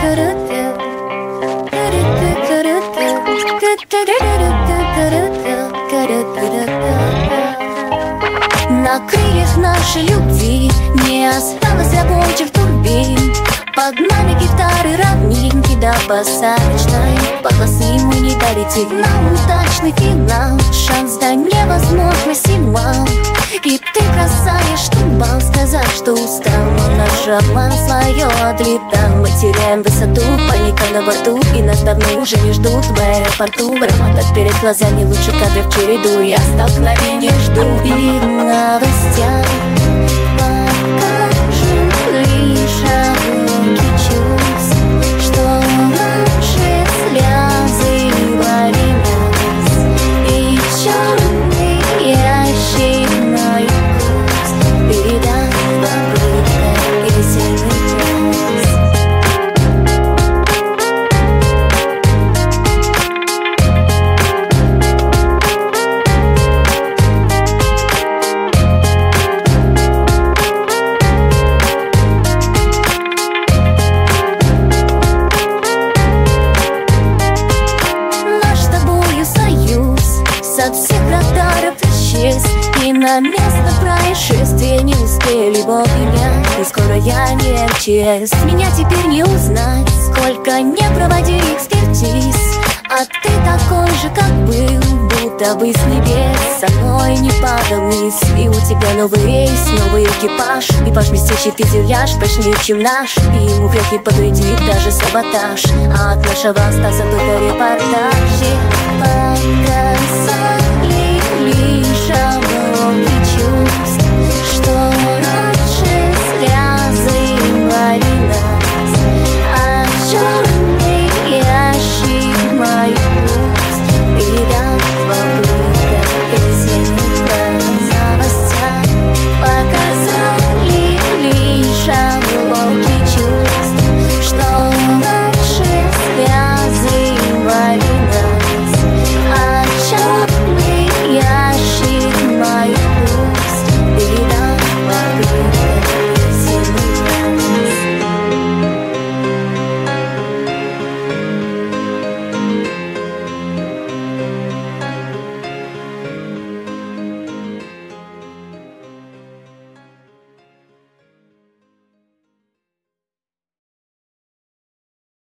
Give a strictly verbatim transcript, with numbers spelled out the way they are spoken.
На крыльях нашей любви не осталось рабочих турбин. Под нами гитары равнинки до посадочной полосы мы не долетим. Нам удачный финал, шанс до невозможности мал. И ты бросаешь штурвал, сказав, что устал. Но наш обман свое отлетал. Мы теряем высоту, паника на борту, и нас давно уже не ждут в аэропорту. Работать перед глазами лучше кадры в череду. Я столкновение жду. И в новостях покажут лишь обломки чувств, что наши слезы вали нас. И черный ящик мой вкус передай попыткой и весенний час. От всех радаров исчез, и на место происшествия не успели вовремя. И скоро я не МЧС. Меня теперь не узнать, сколько не проводили экспертиз. А ты такой же, как был, будто бы с небес. Со мной не падал низ, и у тебя новый рейс, новый экипаж. И ваш блестящий фюзеляж прочнее, чем наш, и ему вряд ли повредит даже саботаж. А от нашего остался только репортаж. Показали лишь обломки чувств, что наши слезы вали